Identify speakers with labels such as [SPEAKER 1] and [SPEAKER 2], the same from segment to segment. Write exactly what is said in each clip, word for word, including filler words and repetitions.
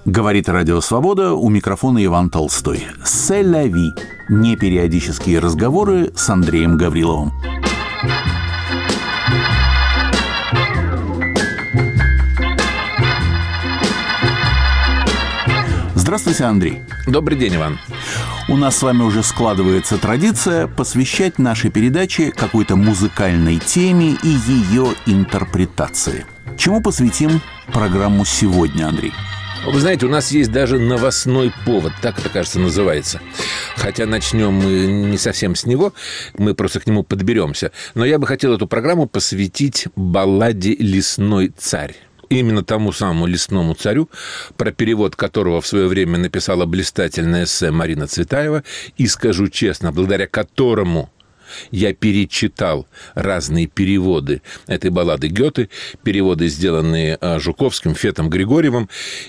[SPEAKER 1] Говорит Радио Свобода, у микрофона Иван Толстой. «C'est la vie» – непериодические разговоры с Андреем Гавриловым. Здравствуйте, Андрей.
[SPEAKER 2] Добрый день, Иван.
[SPEAKER 1] У нас с вами уже складывается традиция посвящать нашей передаче какой-то музыкальной теме и ее интерпретации. Чему посвятим программу сегодня, Андрей?
[SPEAKER 2] Вы знаете, у нас есть даже новостной повод, так это, кажется, называется. Хотя начнем мы не совсем с него, мы просто к нему подберемся. Но я бы хотел эту программу посвятить балладе «Лесной царь». Именно тому самому лесному царю, про перевод которого в свое время написала блистательное эссе Марина Цветаева, и, скажу честно, благодаря которому я перечитал разные переводы этой баллады Гёте, переводы, сделанные Жуковским, Фетом, Григорьевым,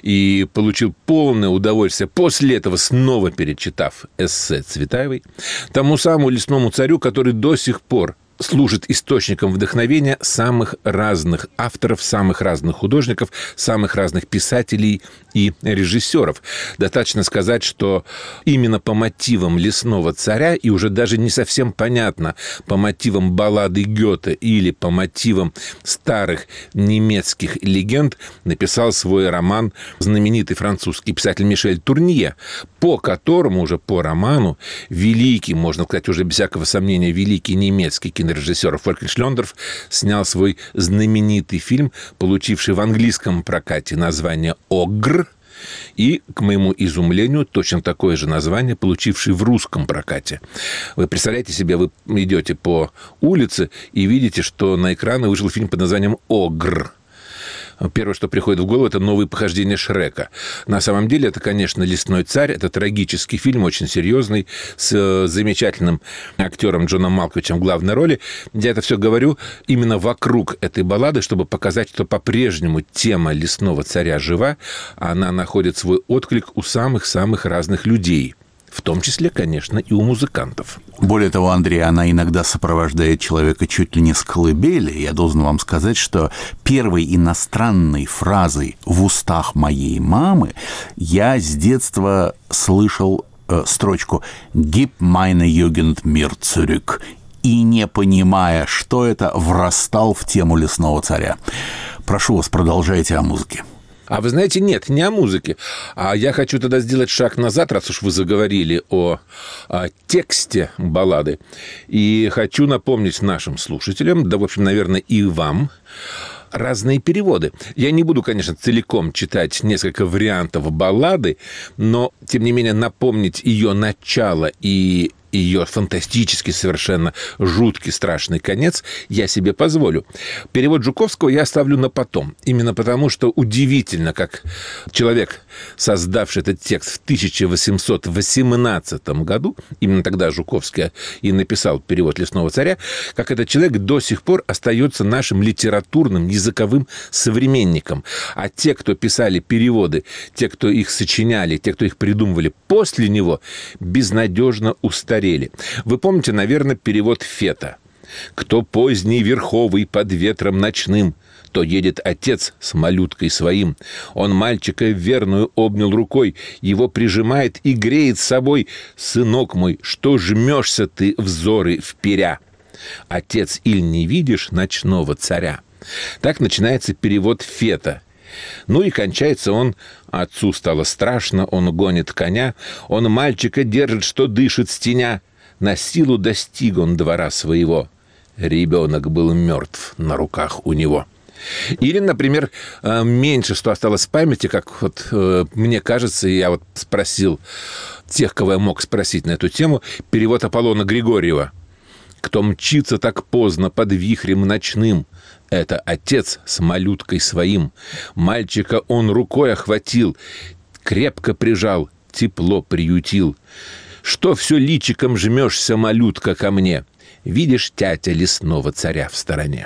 [SPEAKER 2] и получил полное удовольствие, после этого снова перечитав эссе Цветаевой, тому самому лесному царю, который до сих пор служит источником вдохновения самых разных авторов, самых разных художников, самых разных писателей и режиссеров. Достаточно сказать, что именно по мотивам «Лесного царя», и уже даже не совсем понятно, по мотивам баллады Гёте или по мотивам старых немецких легенд, написал свой роман знаменитый французский писатель Мишель Турнье, по которому уже по роману великий, можно сказать, уже без всякого сомнения, великий немецкий кинорежиссер Фолькер Шлёндорф снял свой знаменитый фильм, получивший в английском прокате название «Огр», и, к моему изумлению, точно такое же название, получивший в русском прокате. Вы представляете себе, вы идете по улице и видите, что на экраны вышел фильм под названием «Огр». Первое, что приходит в голову, это новые похождения Шрека. На самом деле, это, конечно, «Лесной царь». Это трагический фильм, очень серьезный, с замечательным актером Джоном Малковичем в главной роли. Я это все говорю именно вокруг этой баллады, чтобы показать, что по-прежнему тема «Лесного царя» жива. Она находит свой отклик у самых-самых разных людей. В том числе, конечно, и у музыкантов.
[SPEAKER 1] Более того, Андрей, она иногда сопровождает человека чуть ли не с колыбели. Я должен вам сказать, что первой иностранной фразой в устах моей мамы я с детства слышал э, строчку «Gib meine Jugend mir zurück», и, не понимая, что это, врастал в тему «Лесного царя». Прошу вас, продолжайте о музыке.
[SPEAKER 2] А вы знаете, нет, не о музыке. А я хочу тогда сделать шаг назад, раз уж вы заговорили о, о тексте баллады. И хочу напомнить нашим слушателям, да, в общем, наверное, и вам, разные переводы. Я не буду, конечно, целиком читать несколько вариантов баллады, но, тем не менее, напомнить ее начало и ее фантастический, совершенно жуткий, страшный конец я себе позволю. Перевод Жуковского я оставлю на потом. Именно потому, что удивительно, как человек, создавший этот текст в тысяча восемьсот восемнадцатом году, именно тогда Жуковский и написал перевод «Лесного царя», как этот человек до сих пор остается нашим литературным, языковым современником. А те, кто писали переводы, те, кто их сочиняли, те, кто их придумывали после него, безнадежно устарели. Вы помните, наверное, перевод Фета. «Кто поздний верховый под ветром ночным, то едет отец с малюткой своим. Он мальчика верную обнял рукой, его прижимает и греет собой. Сынок мой, что жмешься ты взоры вперя? Отец, иль не видишь ночного царя?» Так начинается перевод Фета. Ну и кончается он: «Отцу стало страшно, он гонит коня, он мальчика держит, что дышит с теня. На силу достиг он двора своего, ребенок был мертв на руках у него». Или, например, меньше что осталось в памяти, как вот мне кажется, я вот спросил тех, кого я мог спросить на эту тему, перевод Аполлона Григорьева. «Кто мчится так поздно под вихрем ночным, это отец с малюткой своим. Мальчика он рукой охватил, крепко прижал, тепло приютил. Что все личиком жмешься, малютка, ко мне? Видишь тятя лесного царя в стороне?»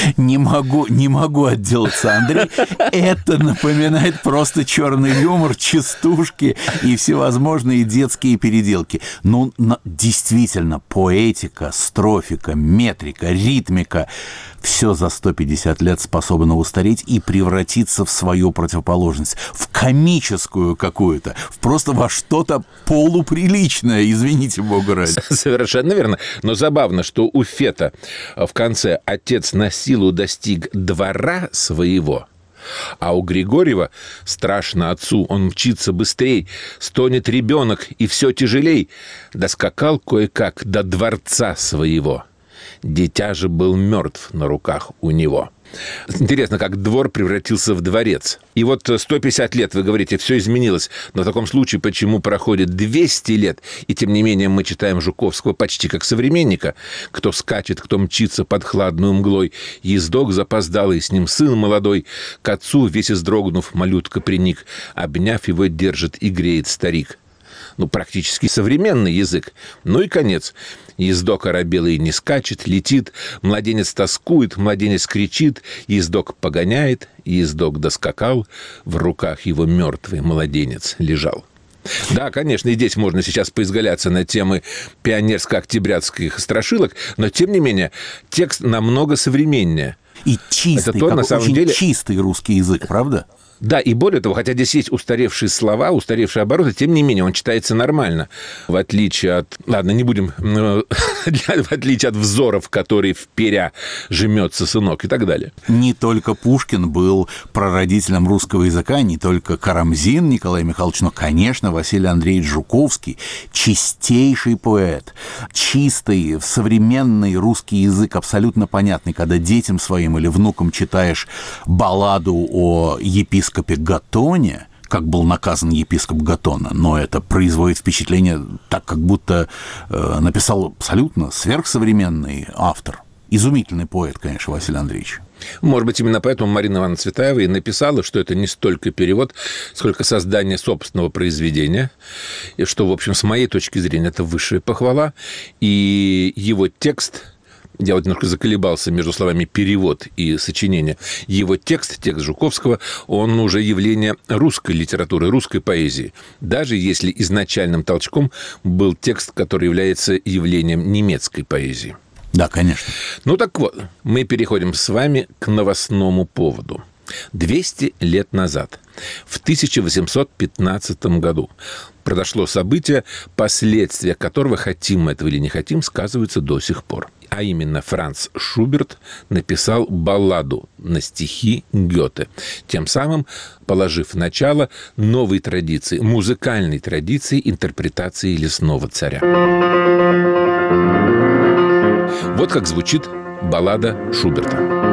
[SPEAKER 1] Не могу, не могу отделаться, Андрей. Это напоминает просто черный юмор, частушки и всевозможные детские переделки. Ну, действительно, поэтика, строфика, метрика, ритмика – все за сто пятьдесят лет способно устареть и превратиться в свою противоположность, в комическую какую-то, в просто во что-то полуприличное, извините бога ради.
[SPEAKER 2] Совершенно верно. Но забавно, что у Фета в конце отец на силу достиг двора своего, а у Григорьева страшно отцу, он мчится быстрей, стонет ребенок, и все тяжелей, доскакал кое-как до дворца своего. Дитя же был мертв на руках у него. Интересно, как двор превратился в дворец. И вот сто пятьдесят лет, вы говорите, все изменилось. Но в таком случае, почему проходит двести лет, и тем не менее мы читаем Жуковского почти как современника? Кто скачет, кто мчится под хладную мглой, ездок запоздалый, с ним сын молодой, к отцу, весь издрогнув, малютка приник, обняв его, держит и греет старик. Ну, практически современный язык. Ну и конец. Ездок оробелый не скачет, летит, младенец тоскует, младенец кричит, ездок погоняет, ездок доскакал, в руках его мертвый младенец лежал. Да, конечно, и здесь можно сейчас поизгаляться на темы пионерско-октябрятских страшилок, но, тем не менее, текст намного современнее.
[SPEAKER 1] И чистый, это то, как на самом очень деле... чистый русский язык, правда?
[SPEAKER 2] Да, и более того, хотя здесь есть устаревшие слова, устаревшие обороты, тем не менее, он читается нормально. В отличие от... Ладно, не будем... В отличие от взоров, которые вперя жмется сынок и так далее.
[SPEAKER 1] Не только Пушкин был прародителем русского языка, не только Карамзин Николай Михайлович, но, конечно, Василий Андреевич Жуковский, чистейший поэт, чистый, современный русский язык, абсолютно понятный, когда детям своим или внукам читаешь балладу о епископе Гатоне, как был наказан епископ Гатона, но это производит впечатление так, как будто э, написал абсолютно сверхсовременный автор. Изумительный поэт, конечно, Василий Андреевич.
[SPEAKER 2] Может быть, именно поэтому Марина Ивановна Цветаева и написала, что это не столько перевод, сколько создание собственного произведения, и что, в общем, с моей точки зрения, это высшая похвала, и его текст... Я вот немножко заколебался между словами «перевод» и «сочинение». Его текст, текст Жуковского, он уже явление русской литературы, русской поэзии. Даже если изначальным толчком был текст, который является явлением немецкой поэзии.
[SPEAKER 1] Да, конечно.
[SPEAKER 2] Ну так вот, мы переходим с вами к новостному поводу. двести лет назад, в тысяча восемьсот пятнадцатом году, произошло событие, последствия которого, хотим мы этого или не хотим, сказываются до сих пор. А именно, Франц Шуберт написал балладу на стихи Гёте, тем самым положив начало новой традиции, музыкальной традиции интерпретации «Лесного царя». Вот как звучит баллада Шуберта.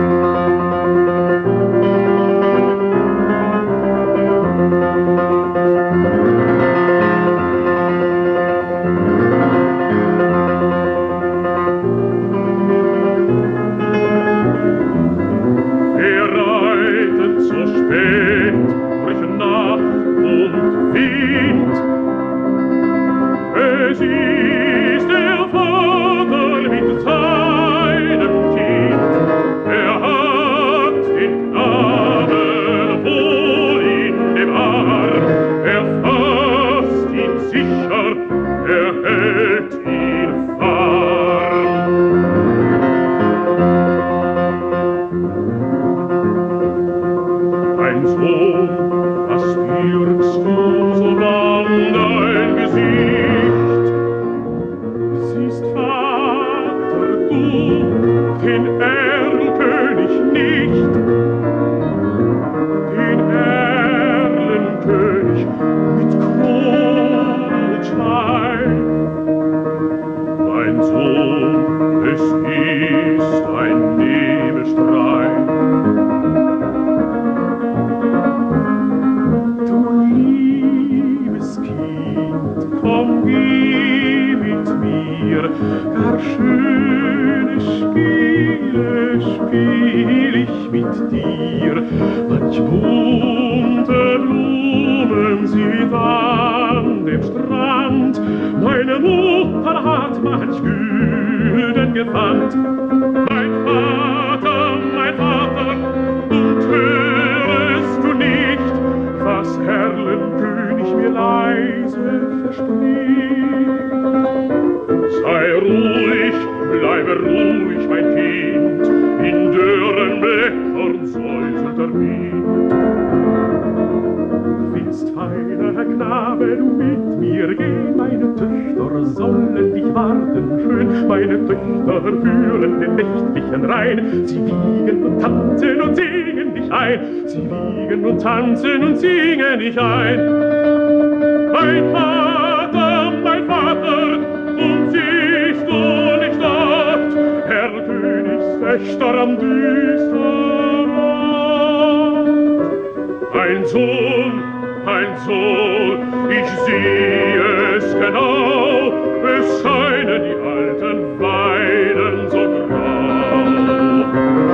[SPEAKER 3] Meine Mutter hat manch Gülden gewandt, mein Vater Weise verspricht. Sei ruhig, bleibe ruhig, mein Kind, in dürren Blättern säuselt der Wind. Willst, feiner Herr Knabe, du mit mir gehen, meine Töchter sollen dich warten schön, meine Töchter führen den nächtlichen Rhein, sie wiegen und tanzen und singen dich ein, sie wiegen und tanzen und singen dich ein. Mein Vater, mein Vater, und siehst du nicht dort, Herr Königswächter am düsteren Ort? Ein Sohn, ein Sohn, ich sehe es genau, es scheinen die alten Weiden so grau.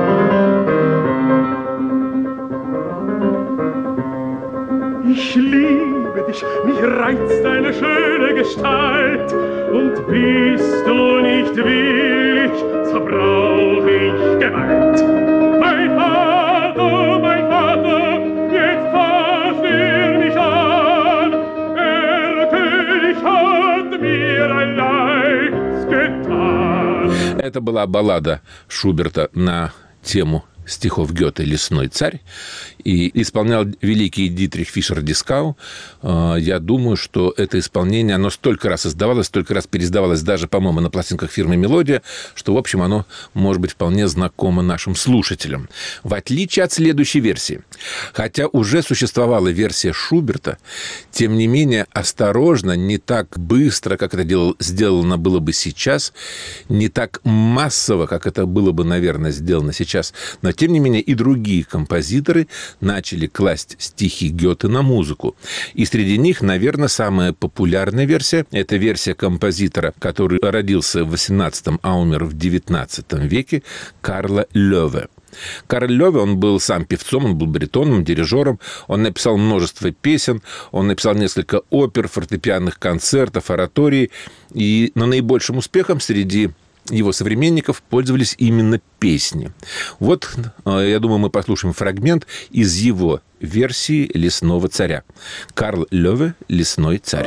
[SPEAKER 3] Ich liebe dich, mich reizt deine schöne Gestalt, und bist du nicht willig, so brauch ich Gewalt. Mein Vater, mein Vater, jetzt versteh mich an, der König hat mir ein Leids getan.
[SPEAKER 2] Это была баллада Шуберта на тему стихов Гёте «Лесной царь», и исполнял великий Дитрих Фишер-Дискау. Я думаю, что это исполнение, оно столько раз издавалось, столько раз переиздавалось даже, по-моему, на пластинках фирмы «Мелодия», что, в общем, оно может быть вполне знакомо нашим слушателям. В отличие от следующей версии. Хотя уже существовала версия Шуберта, тем не менее, осторожно, не так быстро, как это делал, сделано было бы сейчас, не так массово, как это было бы, наверное, сделано сейчас, но, тем не менее, и другие композиторы начали класть стихи Гёте на музыку. И среди них, наверное, самая популярная версия – это версия композитора, который родился в восемнадцатом, а умер в девятнадцатом веке, Карла Лёве. Карл Лёве, он был сам певцом, он был баритоном, дирижером, он написал множество песен, он написал несколько опер, фортепианных концертов, ораторий, и на наибольшим успехом среди его современников пользовались именно песни. Вот, я думаю, мы послушаем фрагмент из его версии «Лесного царя». Карл Лёве «Лесной царь».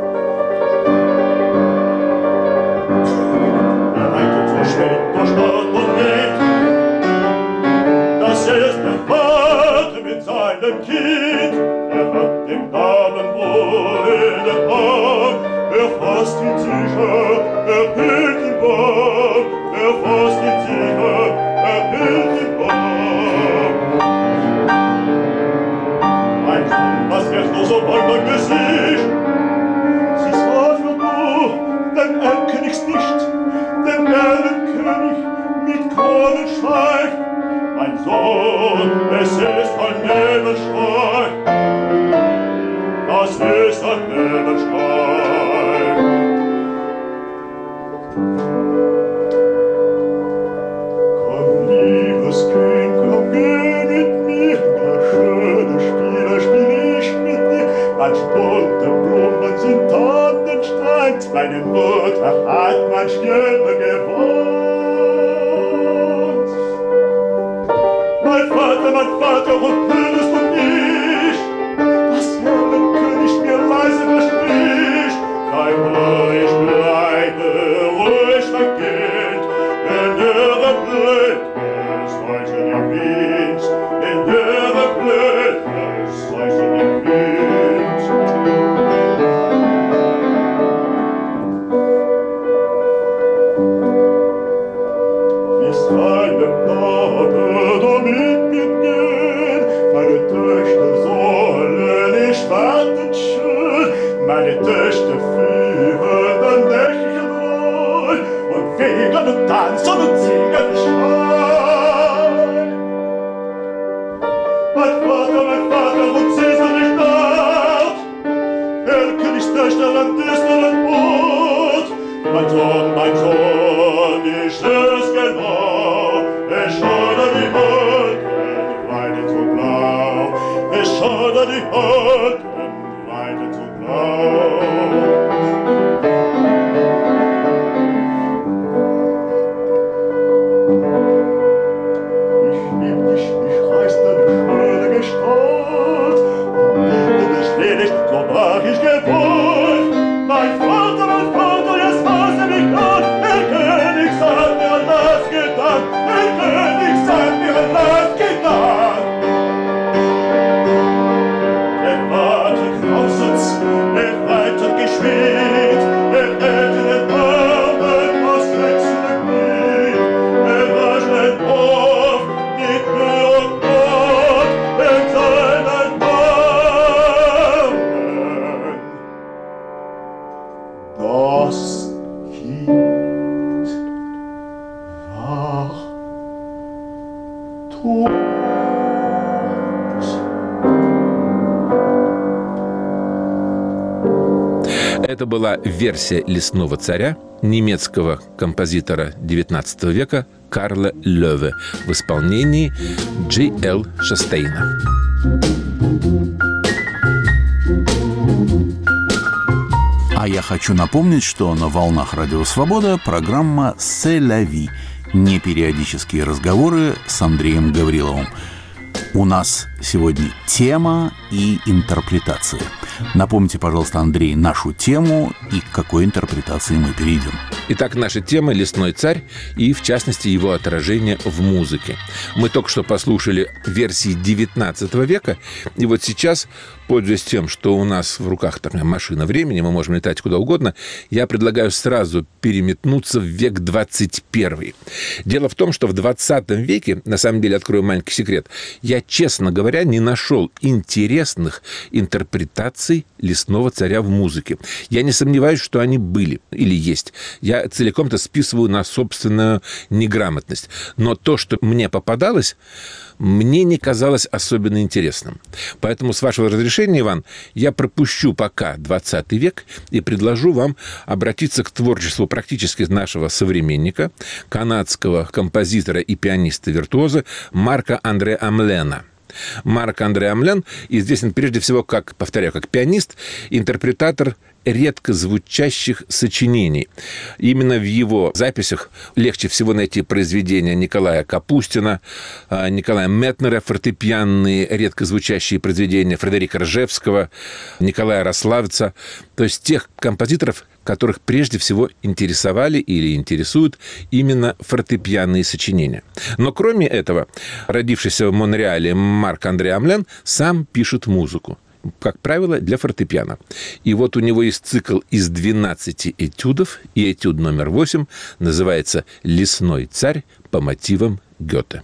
[SPEAKER 4] Meine Mutter hat mein Stirbe gewohnt. Mein Vater, mein Vater, wo hörst du mich? Was Herrn König mir leise verspricht? Sei ruhig, bleibe ruhig, mein Kind, in ihre Blätter säuselt der Wind, in ihre Blätter säuselt der Wind. Meine Töchter führen den nächtlichen Roll und fegen und tanzen und singen Schrein. Mein Vater, mein Vater, und siehst du nicht dort? Herr Königstöchter am düsteren Ort. Mein Sohn, mein Sohn, ich seh's genau. Es schaudert die Wolken, weiden so blau. Es schaudert die Wolken, weiden so blau. Ich lieb dich, ich reiß deine schöne Gestalt, und liebe dich wenig, so brach ich gewohnt.
[SPEAKER 2] Это была версия «Лесного царя» немецкого композитора девятнадцатого века Карла Лёве в исполнении Джей Эл Шастейна.
[SPEAKER 1] А я хочу напомнить, что на волнах Радио Свобода программа «C'est la vie» – непериодические разговоры с Андреем Гавриловым. У нас сегодня тема и интерпретация. Напомните, пожалуйста, Андрей, нашу тему и к какой интерпретации мы перейдем.
[SPEAKER 2] Итак, наша тема «Лесной царь» и, в частности, его отражение в музыке. Мы только что послушали версии девятнадцатого века, и вот сейчас, пользуясь тем, что у нас в руках такая машина времени, мы можем летать куда угодно, я предлагаю сразу переметнуться в век двадцать первый. Дело в том, что в двадцатом веке, на самом деле, открою маленький секрет, я, честно говоря, не нашел интересных интерпретаций «Лесного царя» в музыке. Я не сомневаюсь, что они были или есть. Я целиком-то списываю на собственную неграмотность. Но то, что мне попадалось, мне не казалось особенно интересным. Поэтому, с вашего разрешения, Иван, я пропущу пока двадцатый век и предложу вам обратиться к творчеству практически нашего современника, канадского композитора и пианиста-виртуоза Марка Андре Амлена. Марк Андре Амлен известен прежде всего как, повторяю, как пианист, интерпретатор редко звучащих сочинений. Именно в его записях легче всего найти произведения Николая Капустина, Николая Метнера, фортепианные редко звучащие произведения Фредерика Ржевского, Николая Рославца, то есть тех композиторов, которых прежде всего интересовали или интересуют именно фортепианные сочинения. Но кроме этого, родившийся в Монреале Марк Андре Амлен сам пишет музыку, как правило, для фортепиано. И вот у него есть цикл из двенадцати этюдов, и этюд номер восемь называется «Лесной царь» по мотивам Гёте.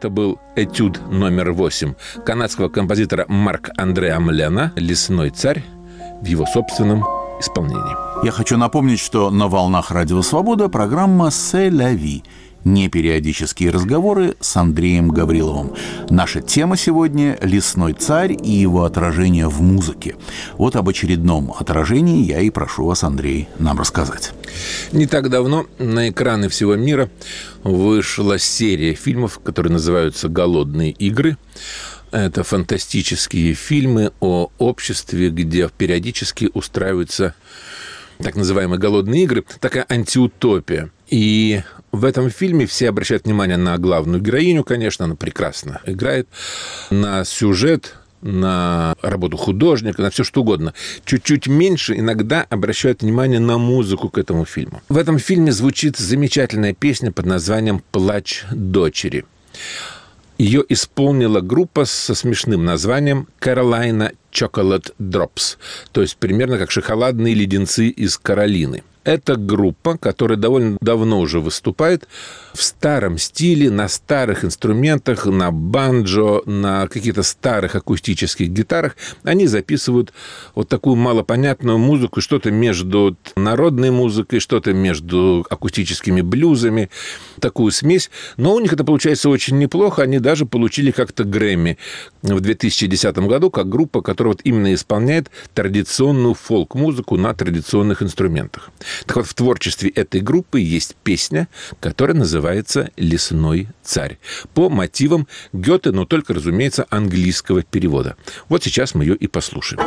[SPEAKER 2] Это был этюд номер восемь канадского композитора Марк-Андре Амлена «Лесной царь» в его собственном исполнении.
[SPEAKER 1] Я хочу напомнить, что на волнах Радио Свобода программа «C'est la vie». Непериодические разговоры с Андреем Гавриловым. Наша тема сегодня – «Лесной царь» и его отражение в музыке. Вот об очередном отражении я и прошу вас, Андрей, нам рассказать.
[SPEAKER 2] Не так давно на экраны всего мира вышла серия фильмов, которые называются «Голодные игры». Это фантастические фильмы о обществе, где периодически устраиваются так называемые голодные игры, такая антиутопия. И в этом фильме все обращают внимание на главную героиню, конечно, она прекрасно играет, на сюжет, на работу художника, на все что угодно. Чуть-чуть меньше иногда обращают внимание на музыку к этому фильму. В этом фильме звучит замечательная песня под названием «Плач дочери». Ее исполнила группа со смешным названием «Carolina Chocolate Drops», то есть примерно как шоколадные леденцы из Каролины. Это группа, которая довольно давно уже выступает в старом стиле, на старых инструментах, на банджо, на каких-то старых акустических гитарах. Они записывают вот такую малопонятную музыку, что-то между народной музыкой, что-то между акустическими блюзами, такую смесь. Но у них это получается очень неплохо. Они даже получили как-то Грэмми в две тысячи десятом году, как группа, которая вот именно исполняет традиционную фолк-музыку на традиционных инструментах. Так вот, в творчестве этой группы есть песня, которая называется «Лесной царь» по мотивам Гёте, но только, разумеется, английского перевода. Вот сейчас мы ее и послушаем.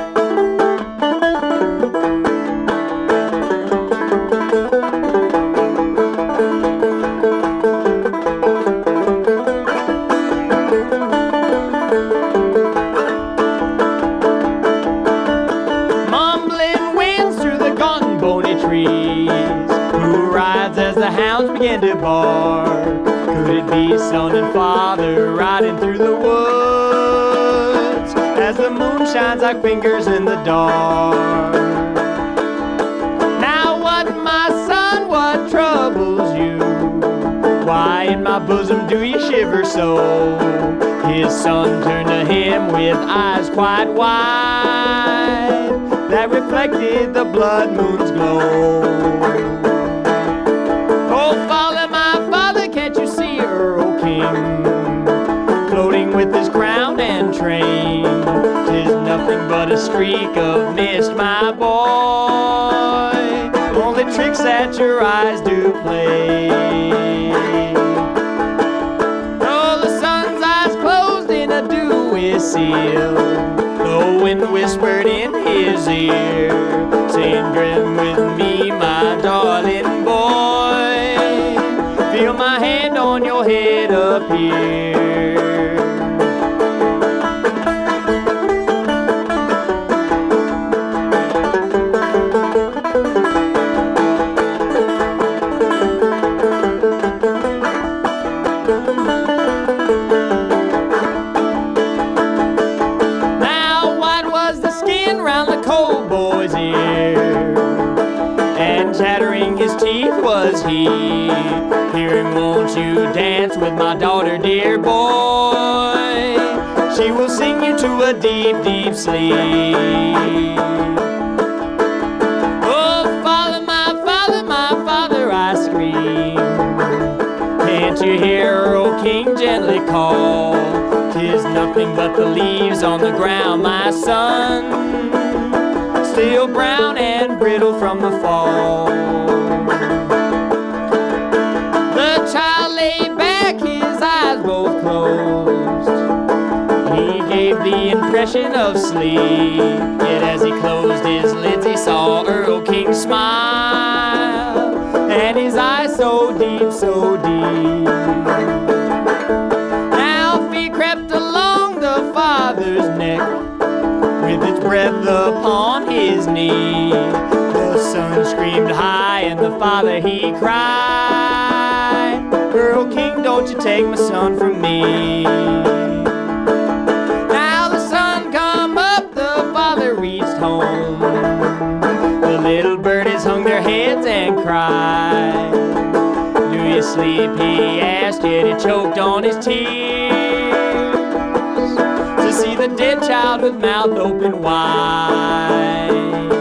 [SPEAKER 5] Began to bark. Could it be son and father riding through the woods as the moon shines like fingers in the dark? Now what, my son, what troubles you? Why in my bosom do you shiver so? His son turned to him with eyes quite wide that reflected the blood moon's glow. Oh, father, my father, can't you see Earl King floating with his crown and train? 'Tis nothing but a streak of mist, my boy, only tricks that your eyes do play. Oh, the sun's eyes closed in a dewy seal, the wind whispered in his ear, saying, "Dream with me, my darling boy. Feel my hand on your head up here." Now, what was the skin round the cold boy's ear? And chattering his teeth was he, hearing, "Won't you dance with my daughter, dear boy? She will sing you to a deep, deep sleep." Oh, father, my father, my father, I scream. Can't you hear Earl King gently call? 'Tis nothing but the leaves on the ground, my son, still brown and brittle from the fall. The child lay back, his eyes both closed. He gave the impression of sleep, yet as he closed his lids he saw Earl King smile, and his eyes so deep, so deep. Now fear crept along the father's neck, with its breath upon his knee. The son screamed high and the father he cried, "Earl King, don't you take my son from me." Now the sun come up, the father reached home. The little birdies hung their heads and cried, "Do you his sleep he asked, yet he choked on his tears to see the dead child with mouth open wide.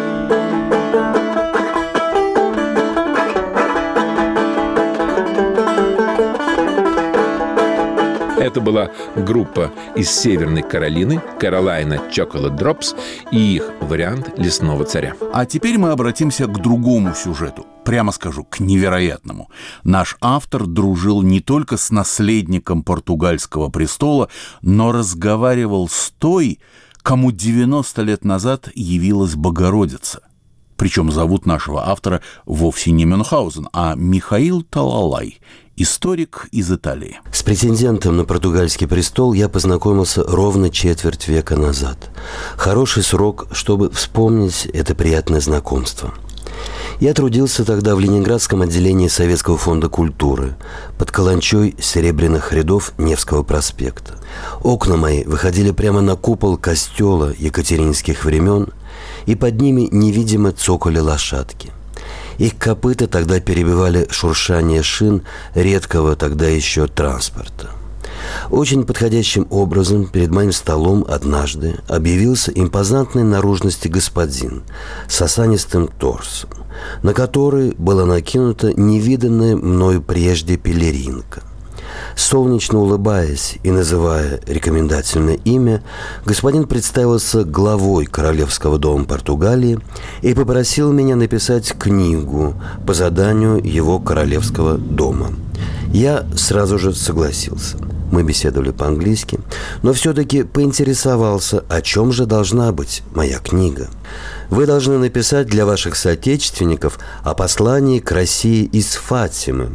[SPEAKER 2] Это была группа из Северной Каролины, Carolina Chocolate Drops, и их вариант «Лесного царя».
[SPEAKER 1] А теперь мы обратимся к другому сюжету. Прямо скажу, к невероятному. Наш автор дружил не только с наследником португальского престола, но разговаривал с той, кому девяносто лет назад явилась Богородица. Причем зовут нашего автора вовсе не Мюнхгаузен, а Михаил Талалай, историк из Италии.
[SPEAKER 6] С претендентом на португальский престол я познакомился ровно четверть века назад. Хороший срок, чтобы вспомнить это приятное знакомство. Я трудился тогда в Ленинградском отделении Советского фонда культуры под каланчой серебряных рядов Невского проспекта. Окна мои выходили прямо на купол костела екатерининских времен, и под ними невидимо цокали лошадки. Их копыта тогда перебивали шуршание шин редкого тогда еще транспорта. Очень подходящим образом перед моим столом однажды объявился импозантной наружности господин с осанистым торсом, на который была накинута невиданная мною прежде пелеринка. Солнечно улыбаясь и называя рекомендательное имя, господин представился главой Королевского дома Португалии и попросил меня написать книгу по заданию его Королевского дома. Я сразу же согласился. Мы беседовали по-английски, но все-таки поинтересовался, о чем же должна быть моя книга. Вы должны написать для ваших соотечественников о послании к России из Фатимы.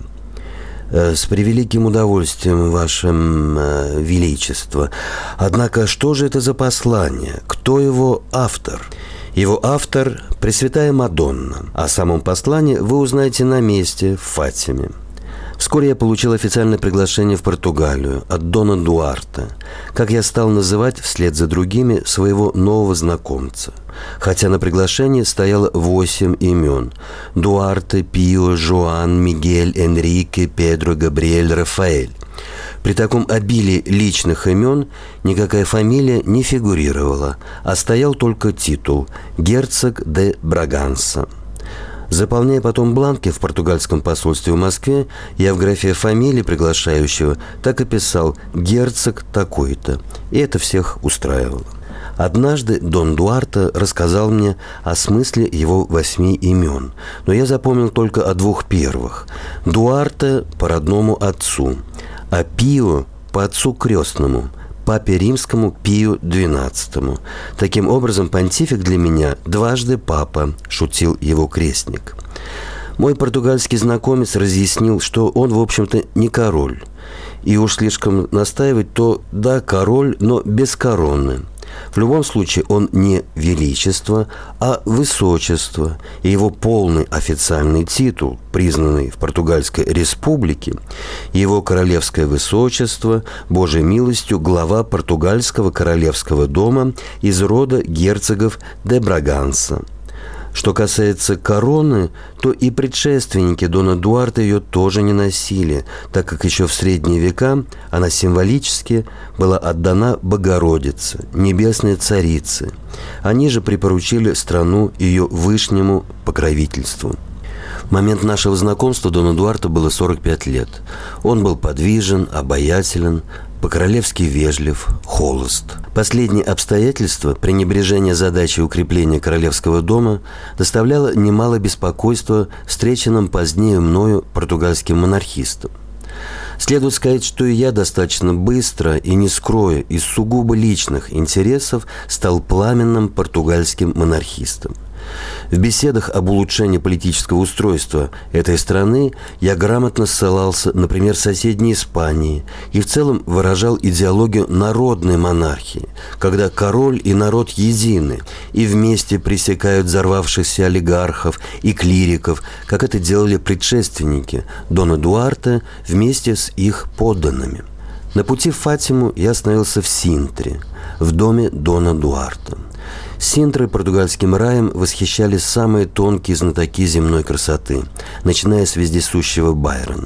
[SPEAKER 6] С превеликим удовольствием, Ваше э, Величество. Однако, что же это за послание? Кто его автор? Его автор – Пресвятая Мадонна. О самом послании вы узнаете на месте в Фатиме. Вскоре я получил официальное приглашение в Португалию от Дона Дуарте, как я стал называть вслед за другими своего нового знакомца. Хотя на приглашении стояло восемь имен: Дуарте, Пио, Жоан, Мигель, Энрике, Педро, Габриэль, Рафаэль. При таком обилии личных имен никакая фамилия не фигурировала, а стоял только титул «Герцог де Браганса». Заполняя потом бланки в португальском посольстве в Москве, я в графе фамилии приглашающего так и писал «герцог такой-то», и это всех устраивало. Однажды Дон Дуарте рассказал мне о смысле его восьми имен, но я запомнил только о двух первых. Дуарте по родному отцу, а Пио по отцу крестному, папе римскому Пию двенадцатому. Таким образом, понтифик для меня дважды папа, шутил его крестник. Мой португальский знакомец разъяснил, что он, в общем-то, не король. И уж слишком настаивать, то да, король, но без короны. В любом случае, он не величество, а высочество, и его полный официальный титул, признанный в Португальской республике, его королевское высочество, Божьей милостью, глава португальского королевского дома из рода герцогов де Браганса. Что касается короны, то и предшественники Дона Дуарте ее тоже не носили, так как еще в средние века она символически была отдана Богородице, небесной царице. Они же припоручили страну ее вышнему покровительству. В момент нашего знакомства Дону Дуарте было сорок пять лет. Он был подвижен, обаятелен, по-королевски вежлив, холост. Последнее обстоятельство, пренебрежение задачей укрепления королевского дома, доставляло немало беспокойства встреченным позднее мною португальским монархистам. Следует сказать, что и я достаточно быстро и не скроя из сугубо личных интересов стал пламенным португальским монархистом. В беседах об улучшении политического устройства этой страны я грамотно ссылался, например, соседней Испании и в целом выражал идеологию народной монархии, когда король и народ едины и вместе пресекают взорвавшихся олигархов и клириков, как это делали предшественники Дона Дуарте вместе с их подданными. На пути в Фатиму я остановился в Синтре, в доме Дона Дуарте. Синтрой, португальским раем, восхищались самые тонкие знатоки земной красоты, начиная с вездесущего Байрона.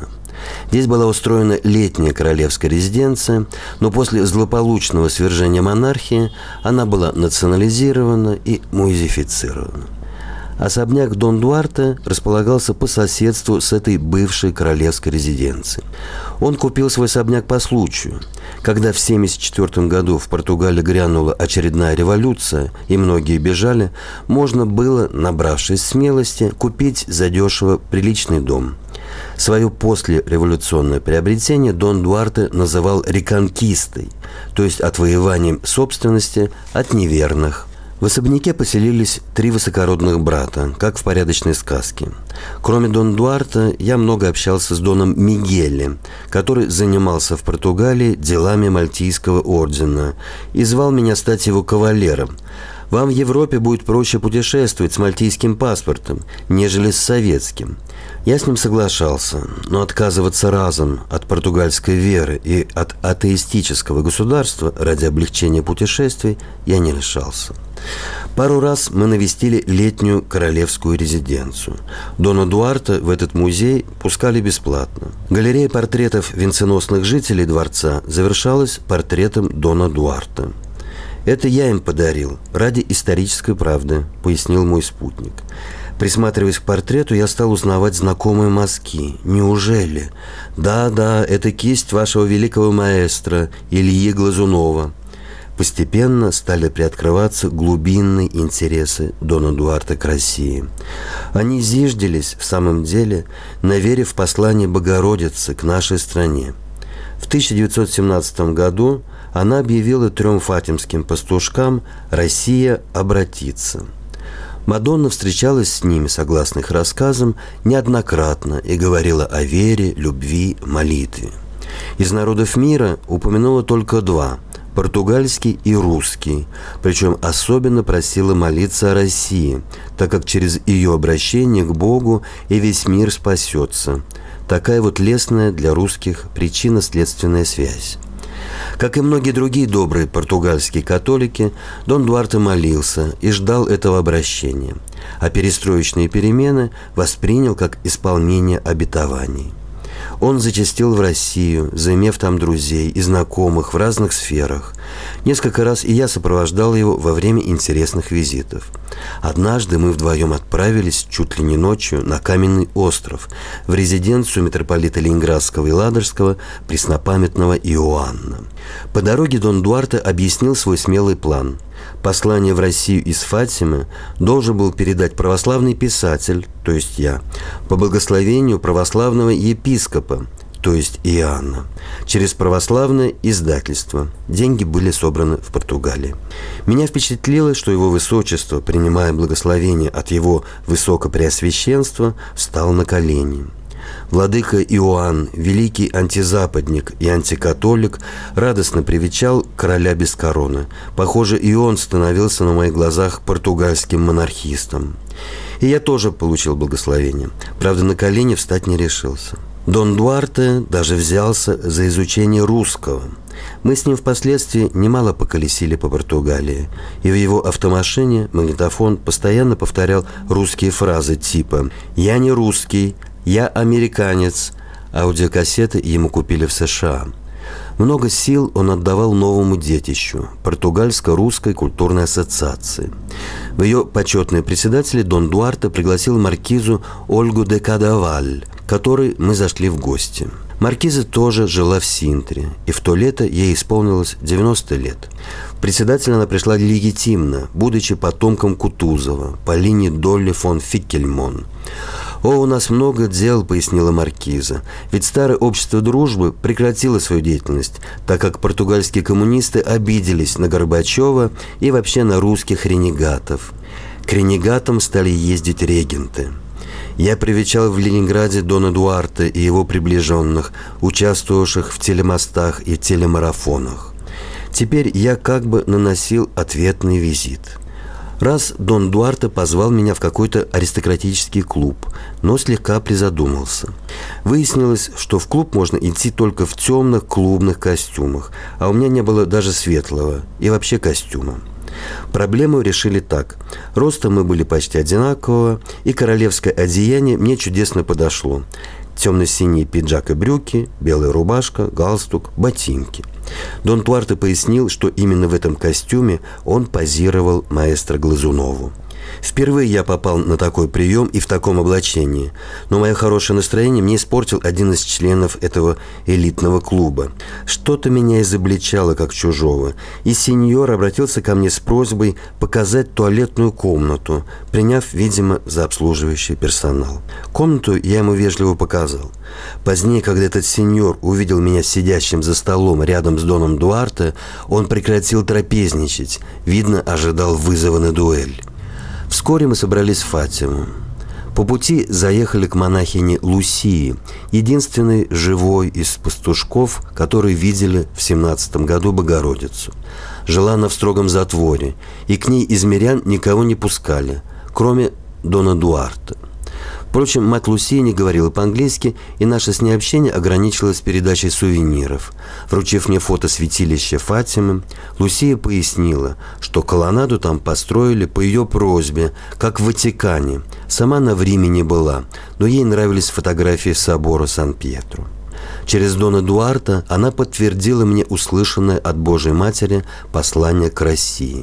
[SPEAKER 6] Здесь была устроена летняя королевская резиденция, но после злополучного свержения монархии она была национализирована и музеифицирована. Особняк Дон Дуарте располагался по соседству с этой бывшей королевской резиденцией. Он купил свой особняк по случаю. Когда в семьдесят четвёртом году в Португалии грянула очередная революция и многие бежали, можно было, набравшись смелости, купить задешево приличный дом. Свое послереволюционное приобретение Дон Дуарте называл реконкистой, то есть отвоеванием собственности от неверных. В особняке поселились три высокородных брата, как в порядочной сказке. Кроме Дон Дуарте, я много общался с Доном Мигелли, который занимался в Португалии делами Мальтийского ордена и звал меня стать его кавалером. Вам в Европе будет проще путешествовать с мальтийским паспортом, нежели с советским. Я с ним соглашался, но отказываться разом от португальской веры и от атеистического государства ради облегчения путешествий я не решался. Пару раз мы навестили летнюю королевскую резиденцию. Дона Дуарте в этот музей пускали бесплатно. Галерея портретов венценосных жителей дворца завершалась портретом Дона Дуарте. «Это я им подарил, ради исторической правды», — пояснил мой спутник. Присматриваясь к портрету, я стал узнавать знакомые мазки. Неужели? Да-да, это кисть вашего великого маэстро Ильи Глазунова. Постепенно стали приоткрываться глубинные интересы Дона Дуарте к России. Они зиждились, в самом деле, на вере в послание Богородицы к нашей стране. В тысяча девятьсот семнадцатом году она объявила трем фатимским пастушкам «Россия обратится». Мадонна встречалась с ними, согласно их рассказам, неоднократно и говорила о вере, любви, молитве. Из народов мира упомянула только два – португальский и русский, причем особенно просила молиться о России, так как через ее обращение к Богу и весь мир спасется. Такая вот лестная для русских причинно-следственная связь. Как и многие другие добрые португальские католики, Дон Дуарте молился и ждал этого обращения, а перестроечные перемены воспринял как исполнение обетований. Он зачастил в Россию, заимев там друзей и знакомых в разных сферах. Несколько раз и я сопровождал его во время интересных визитов. Однажды мы вдвоем отправились чуть ли не ночью на Каменный остров, в резиденцию митрополита Ленинградского и Ладожского преснопамятного Иоанна. По дороге Дон Дуарте объяснил свой смелый план. Послание в Россию из Фатимы должен был передать православный писатель, то есть я, по благословению православного епископа, то есть Иоанна, через православное издательство. Деньги были собраны в Португалии. Меня впечатлило, что его высочество, принимая благословение от его высокопреосвященства, встал на колени. Владыка Иоанн, великий антизападник и антикатолик, радостно привечал короля без короны. Похоже, и он становился на моих глазах португальским монархистом. И я тоже получил благословение. Правда, на колени встать не решился. Дон Дуарте даже взялся за изучение русского. Мы с ним впоследствии немало поколесили по Португалии, и в его автомашине магнитофон постоянно повторял русские фразы типа «Я не русский», «Я американец». Аудиокассеты ему купили в США. Много сил он отдавал новому детищу – Португальско-русской культурной ассоциации. В ее почетные председатели Дон Дуарте пригласил маркизу Ольгу де Кадаваль, к которой мы зашли в гости. Маркиза тоже жила в Синтре, и в то лето ей исполнилось девяносто лет. В председатель она пришла легитимно, будучи потомком Кутузова по линии Долли фон Фикельмон. «О, у нас много дел», — пояснила маркиза, «ведь старое общество дружбы прекратило свою деятельность, так как португальские коммунисты обиделись на Горбачева и вообще на русских ренегатов. К ренегатам стали ездить регенты. Я привечал в Ленинграде Дона Дуарте и его приближенных, участвовавших в телемостах и телемарафонах. Теперь я как бы наносил ответный визит». Раз Дон Дуарте позвал меня в какой-то аристократический клуб, но слегка призадумался. Выяснилось, что в клуб можно идти только в темных клубных костюмах, а у меня не было даже светлого и вообще костюма. Проблему решили так. Ростом мы были почти одинакового, и королевское одеяние мне чудесно подошло. темно-синий пиджак и брюки, белая рубашка, галстук, ботинки. Дон Дуарте пояснил, что именно в этом костюме он позировал маэстро Глазунову. Впервые я попал на такой прием и в таком облачении, но мое хорошее настроение мне испортил один из членов этого элитного клуба. Что-то меня изобличало как чужого, и сеньор обратился ко мне с просьбой показать туалетную комнату, приняв, видимо, за обслуживающий персонал. Комнату я ему вежливо показал. Позднее, когда этот сеньор увидел меня сидящим за столом рядом с доном Дуарте, он прекратил трапезничать, видно, ожидал вызова на дуэль. Вскоре мы собрались в Фатиму. По пути заехали к монахине Лусии, единственной живой из пастушков, которые видели в семнадцатом году Богородицу. Жила она в строгом затворе, и к ней из мирян никого не пускали, кроме дона Дуарте. Впрочем, мать Лусия не говорила по-английски, и наше с ней общение ограничилось передачей сувениров. Вручив мне фото святилища Фатимы, Лусия пояснила, что колоннаду там построили по ее просьбе, как в Ватикане. Сама она в Риме не была, но ей нравились фотографии собора Сан-Пьетро. Через дона Дуарте она подтвердила мне услышанное от Божьей Матери послание к России.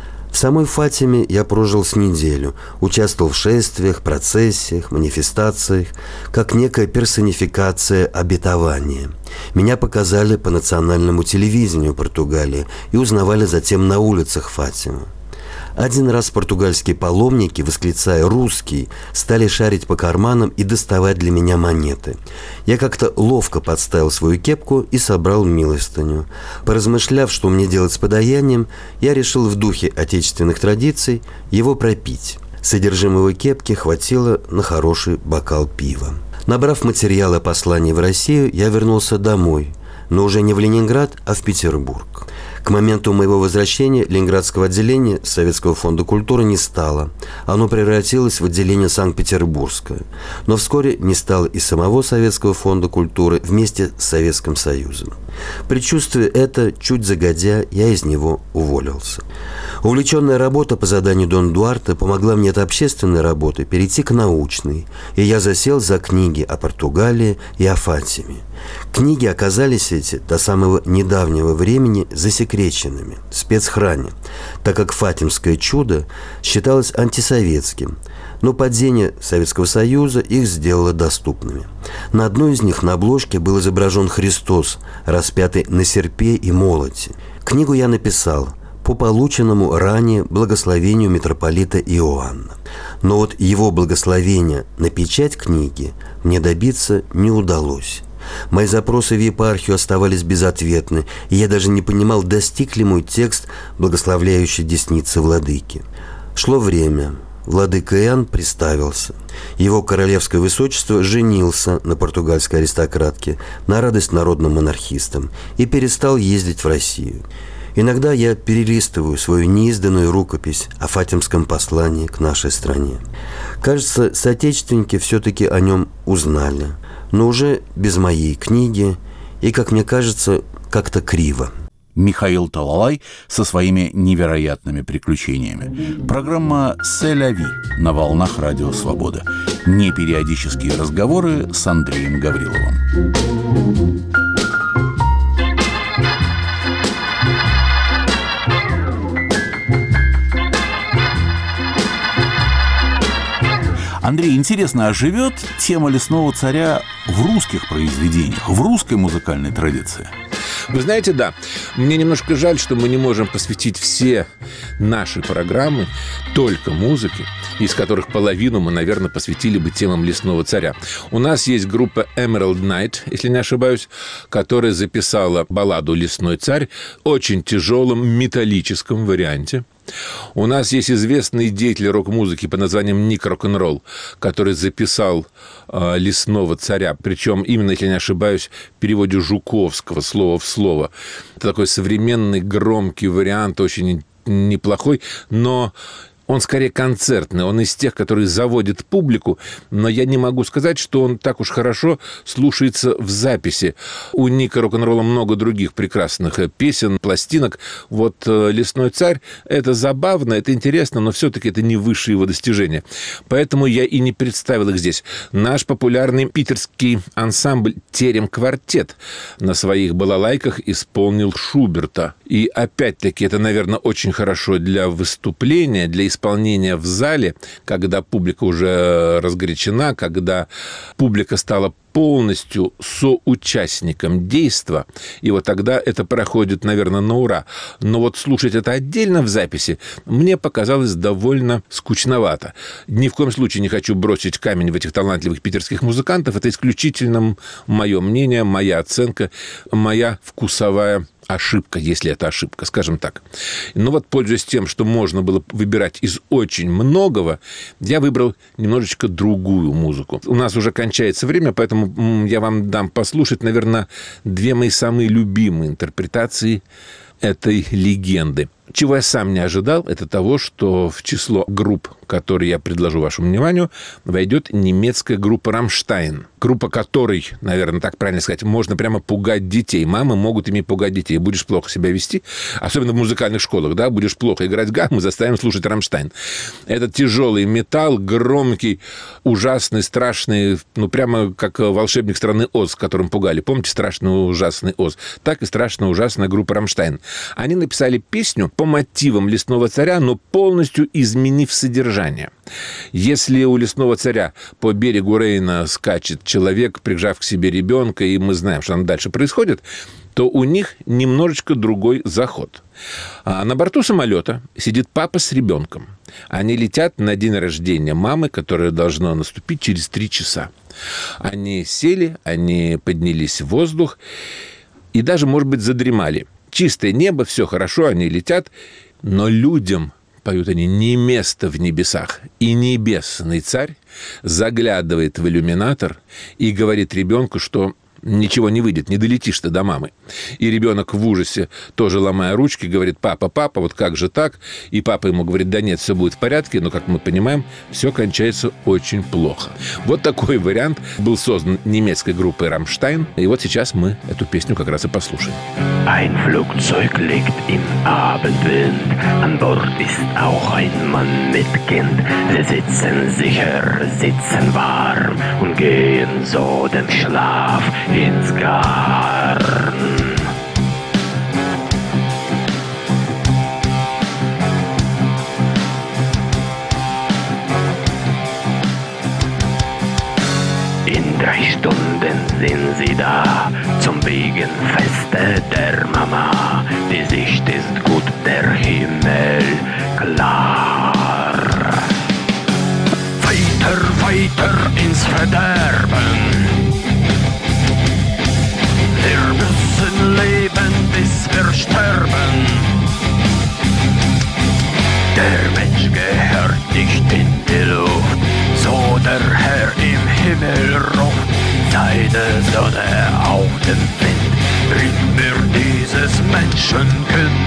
[SPEAKER 6] В самой Фатиме я прожил с неделю, участвовал в шествиях, процессиях, манифестациях, как некая персонификация обетования. Меня показали по национальному телевидению Португалии и узнавали затем на улицах Фатимы. Один раз португальские паломники, восклицая «русский», стали шарить по карманам и доставать для меня монеты. Я как-то ловко подставил свою кепку и собрал милостыню. Поразмышляв, что мне делать с подаянием, я решил в духе отечественных традиций его пропить. Содержимого кепки хватило на хороший бокал пива. Набрав материалы посланий в Россию, я вернулся домой, но уже не в Ленинград, а в Петербург. К моменту моего возвращения Ленинградского отделения Советского фонда культуры не стало. Оно превратилось в отделение Санкт-Петербургское. Но вскоре не стало и самого Советского фонда культуры вместе с Советским Союзом. Предчувствуя это, чуть загодя, я из него уволился. Увлеченная работа по заданию дона Дуарте помогла мне от общественной работы перейти к научной, и я засел за книги о Португалии и о Фатиме. Книги оказались эти до самого недавнего времени засекреченными, в спецхране, так как «Фатимское чудо» считалось антисоветским, но падение Советского Союза их сделало доступными. На одной из них на обложке был изображен Христос, распятый на серпе и молоте. Книгу я написал по полученному ранее благословению митрополита Иоанна. Но вот его благословения на печать книги мне добиться не удалось. Мои запросы в епархию оставались безответны, и я даже не понимал, достиг ли мой текст, благословляющий десницы владыки. Шло время. Владыка Иоанн представился. Его королевское высочество женился на португальской аристократке, на радость народным монархистам, и перестал ездить в Россию. Иногда я перелистываю свою неизданную рукопись о фатимском послании к нашей стране. Кажется, соотечественники все-таки о нем узнали, но уже без моей книги и, как мне кажется, как-то криво.
[SPEAKER 1] Михаил Талалай со своими невероятными приключениями. Программа «Се ля ви» на волнах Радио Свобода. Непериодические разговоры с Андреем Гавриловым. Андрей, интересно, а живет тема лесного царя в русских произведениях, в русской музыкальной традиции?
[SPEAKER 2] Вы знаете, да, мне немножко жаль, что мы не можем посвятить все наши программы только музыке, из которых половину мы, наверное, посвятили бы темам лесного царя. У нас есть группа Emerald Night, если не ошибаюсь, которая записала балладу «Лесной царь» в очень тяжелом металлическом варианте. У нас есть известный деятель рок-музыки под названием Ник Рок-н-Ролл, который записал э, «Лесного царя», причем именно, если не ошибаюсь, в переводе Жуковского, слово в слово. Это такой современный громкий вариант, очень неплохой, но Он скорее концертный, он из тех, которые заводит публику, но я не могу сказать, что он так уж хорошо слушается в записи. У Ника Рок-н-ролла много других прекрасных песен, пластинок. Вот «Лесной царь» — это забавно, это интересно, но все-таки это не высшее его достижение. Поэтому я и не представил их здесь. Наш популярный питерский ансамбль «Терем-квартет» на своих балалайках исполнил Шуберта. И опять-таки это, наверное, очень хорошо для выступления, для исполнения в зале, когда публика уже разгорячена, когда публика стала полностью соучастником действа, и вот тогда это проходит, наверное, на ура. Но вот слушать это отдельно в записи мне показалось довольно скучновато. Ни в коем случае не хочу бросить камень в этих талантливых питерских музыкантов. Это исключительно мое мнение, моя оценка, моя вкусовая ошибка, если это ошибка, скажем так. Но вот, пользуясь тем, что можно было выбирать из очень многого, я выбрал немножечко другую музыку. У нас уже кончается время, поэтому я вам дам послушать, наверное, две мои самые любимые интерпретации этой легенды. Чего я сам не ожидал, это того, что в число групп, которые я предложу вашему вниманию, войдет немецкая группа «Рамштайн». Группа которой, наверное, так правильно сказать, можно прямо пугать детей. Мамы могут ими пугать детей. Будешь плохо себя вести, особенно в музыкальных школах, да, будешь плохо играть гаммы, заставим слушать «Рамштайн». Это тяжелый металл, громкий, ужасный, страшный, ну, прямо как волшебник страны Оз, которым пугали. Помните страшный ужасный Оз? Так и страшно ужасная группа «Рамштайн». Они написали песню по мотивам «Лесного царя», но полностью изменив содержание. Если у «Лесного царя» по берегу Рейна скачет человек, прижав к себе ребенка, и мы знаем, что там дальше происходит, то у них немножечко другой заход. А на борту самолета сидит папа с ребенком. Они летят на день рождения мамы, которое должно наступить через три часа. Они сели, они поднялись в воздух и даже, может быть, задремали. Чистое небо, все хорошо, они летят, но людям, поют они, не место в небесах. И небесный царь заглядывает в иллюминатор и говорит ребенку, что ничего не выйдет, не долетишь ты до мамы. И ребенок в ужасе, тоже ломая ручки, говорит: папа, папа, вот как же так? И папа ему говорит: да нет, все будет в порядке, но, как мы понимаем, все кончается очень плохо. Вот такой вариант был создан немецкой группой «Рамштайн». И вот сейчас мы эту песню как раз и послушаем.
[SPEAKER 7] Ein Flugzeug liegt im Abendwind, an Bord ist auch ein Mann mit Kind. Sie sitzen sicher, sitzen warm und gehen so dem Schlaf ins Garn. In drei Stunden sind sie da zum Wiegenfeste der Mama. Die Sicht ist gut, der Himmel klar. Weiter, weiter ins Verderben. Wir müssen leben, bis wir sterben. Der Mensch gehört nicht in die Luft, so der Herr im Himmel ruft. Seine Sonne auf dem Wind, bring mir dieses Menschenkind.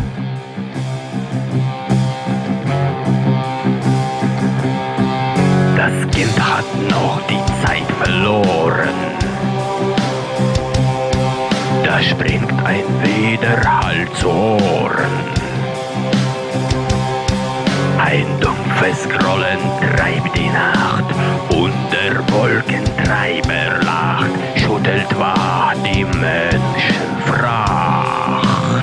[SPEAKER 7] Das Kind hat noch die Zeit verloren. Da springt ein Widerhall zu Ohren. Ein dumpfes Grollen treibt die Nacht und der Wolkentreiber lacht, schüttelt wach die Menschenfracht.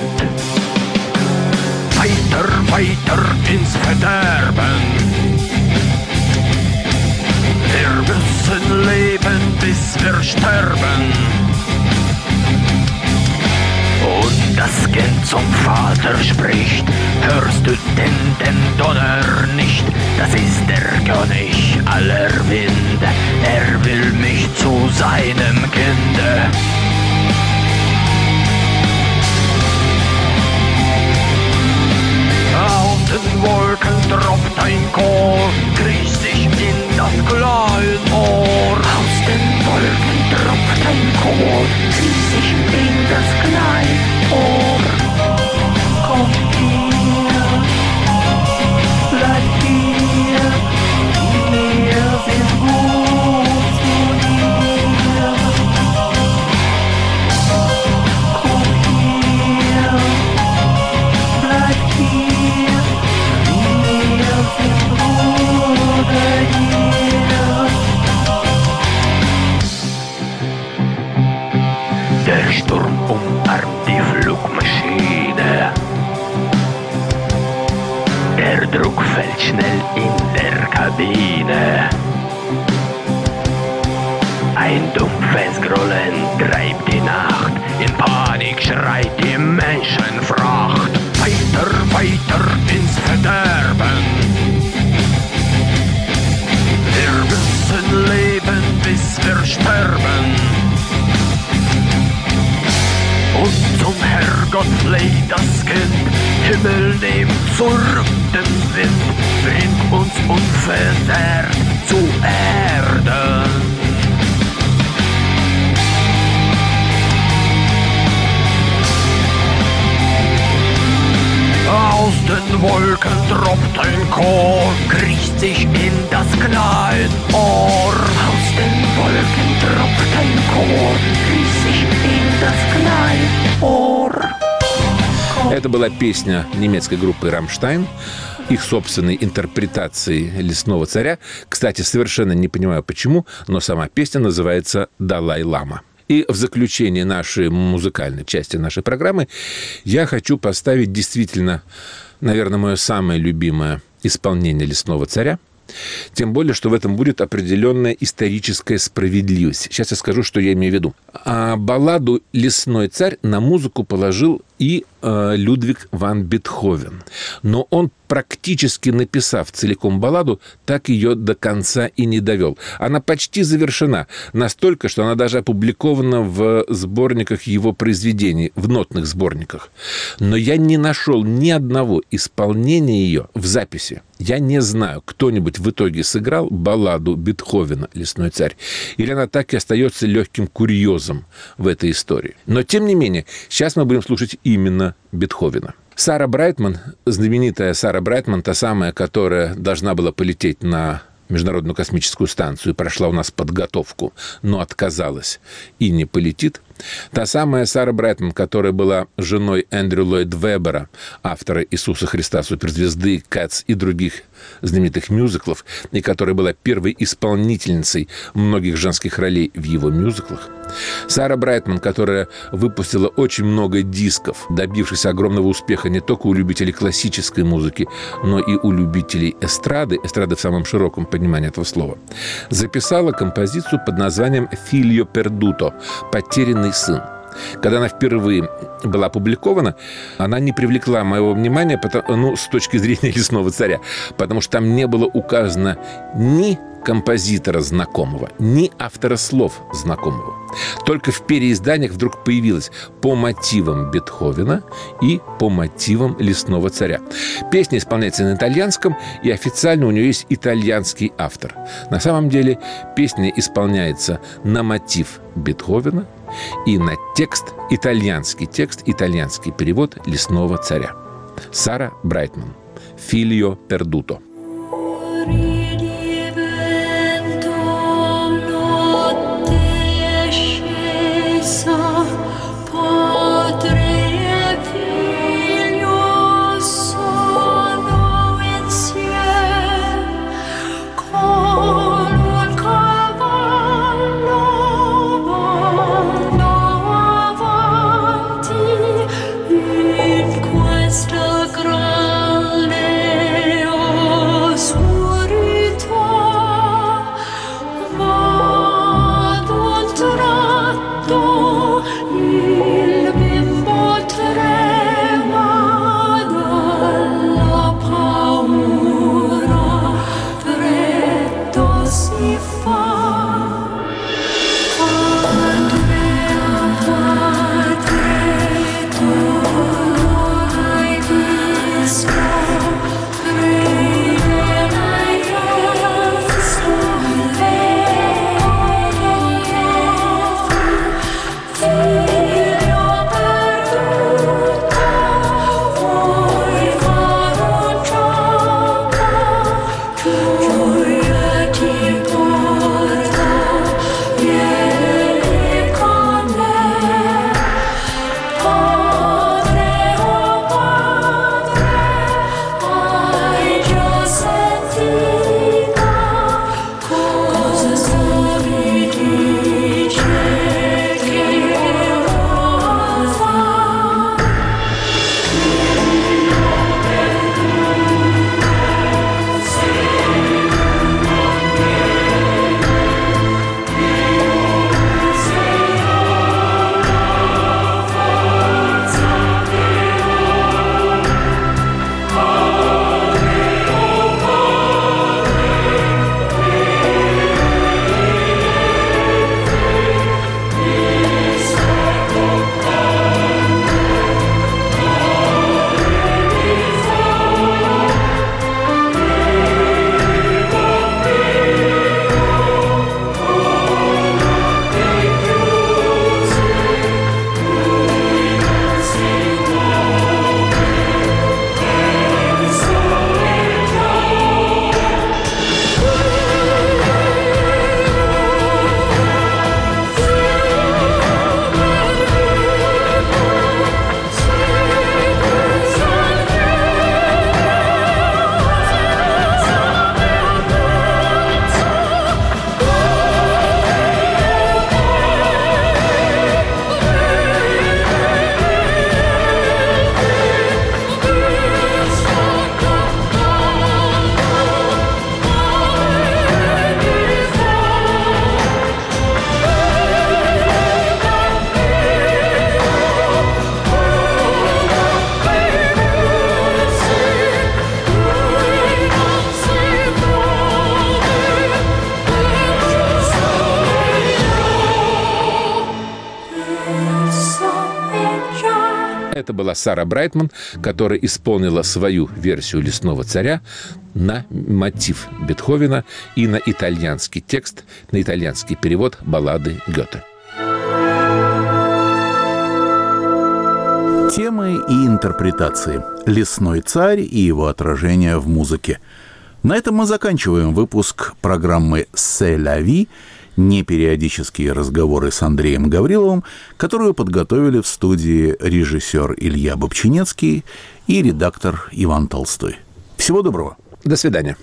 [SPEAKER 7] Weiter, weiter ins Verderben. Wir müssen leben, bis wir sterben. Und das Kind zum Vater spricht: hörst du denn den Donner nicht? Das ist der König aller Winde, er will mich zu seinem Kinde. Aus den Wolken tropft ein Chor, kriecht sich in das Kleinmoor. Aus den Wolken tropft ein Chor, kriecht sich in das Kleinmoor. Komm her, bleib schnell in der Kabine. Ein dumpfes Grollen treibt die Nacht, in Panik schreit die Menschenfracht. Weiter, weiter ins Verderben. Wir müssen leben, bis wir sterben. Und zum Herrgott fleht das Kind, Himmel nehmt zurück den Wind, bringt uns unversehrt zu Erden. Aus den Wolken tropft ein Chor, kriecht sich in das Kleinohr. Aus den Wolken tropft ein Chor, kriecht sich in das Kleinohr.
[SPEAKER 2] Это была песня немецкой группы «Рамштайн», их собственной интерпретации «Лесного царя». Кстати, совершенно не понимаю, почему, но сама песня называется «Далай-лама». И в заключение нашей музыкальной части нашей программы я хочу поставить действительно, наверное, мое самое любимое исполнение «Лесного царя». Тем более, что в этом будет определенная историческая справедливость. Сейчас я скажу, что я имею в виду. А балладу «Лесной царь» на музыку положил и э, Людвиг ван Бетховен. Но он, практически написав целиком балладу, так ее до конца и не довел. Она почти завершена. Настолько, что она даже опубликована в сборниках его произведений, в нотных сборниках. Но я не нашел ни одного исполнения ее в записи. Я не знаю, кто-нибудь в итоге сыграл балладу Бетховена «Лесной царь», или она так и остается легким курьезом в этой истории. Но, тем не менее, сейчас мы будем слушать именно Бетховена. Сара Брайтман, знаменитая Сара Брайтман, та самая, которая должна была полететь на Международную космическую станцию и прошла у нас подготовку, но отказалась и не полетит. Та самая Сара Брайтман, которая была женой Эндрю Ллойд Вебера, автора «Иисуса Христа, суперзвезды», «Кэтс» и других знаменитых мюзиклов, и которая была первой исполнительницей многих женских ролей в его мюзиклах. Сара Брайтман, которая выпустила очень много дисков, добившись огромного успеха не только у любителей классической музыки, но и у любителей эстрады, эстрады в самом широком понимании этого слова, записала композицию под названием «Figlio perduto» – «Потерянный сын». Когда она впервые была опубликована, она не привлекла моего внимания, ну, с точки зрения «Лесного царя», потому что там не было указано ни композитора знакомого, ни автора слов знакомого. Только в переизданиях вдруг появилось по мотивам Бетховена и по мотивам «Лесного царя». Песня исполняется на итальянском, и официально у нее есть итальянский автор. На самом деле песня исполняется на мотив Бетховена и на текст, итальянский текст, итальянский перевод «Лесного царя». Сара Брайтман. «Figlio perduto».
[SPEAKER 8] Questo grande oscuro
[SPEAKER 2] это была Сара Брайтман, которая исполнила свою версию «Лесного царя» на мотив Бетховена и на итальянский текст, на итальянский перевод баллады Гёте.
[SPEAKER 1] Темы и интерпретации. «Лесной царь» и его отражение в музыке. На этом мы заканчиваем выпуск программы «C'est la vie», непериодические разговоры с Андреем Гавриловым, которую подготовили в студии режиссер Илья Бобчинецкий и редактор Иван Толстой. Всего доброго.
[SPEAKER 2] До свидания.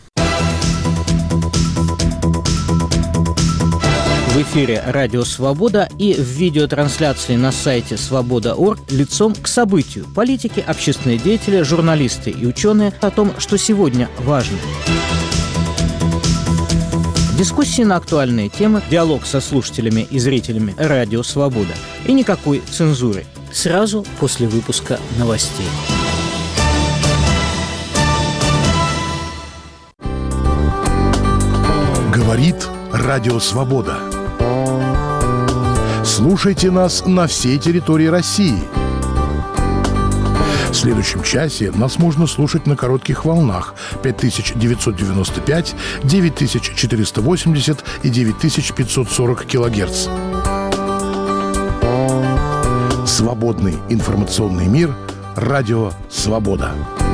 [SPEAKER 8] В эфире «Радио Свобода» и в видеотрансляции на сайте свобода точка орг лицом к событию. Политики, общественные деятели, журналисты и ученые о том, что сегодня важно. Дискуссии на актуальные темы, диалог со слушателями и зрителями «Радио Свобода» и никакой цензуры. Сразу после выпуска новостей.
[SPEAKER 9] Говорит Радио Свобода. Слушайте нас на всей территории России. В следующем часе нас можно слушать на коротких волнах пять тысяч девятьсот девяносто пять, девять тысяч четыреста восемьдесят и девять тысяч пятьсот сорок килогерц. Свободный информационный мир. Радио Свобода.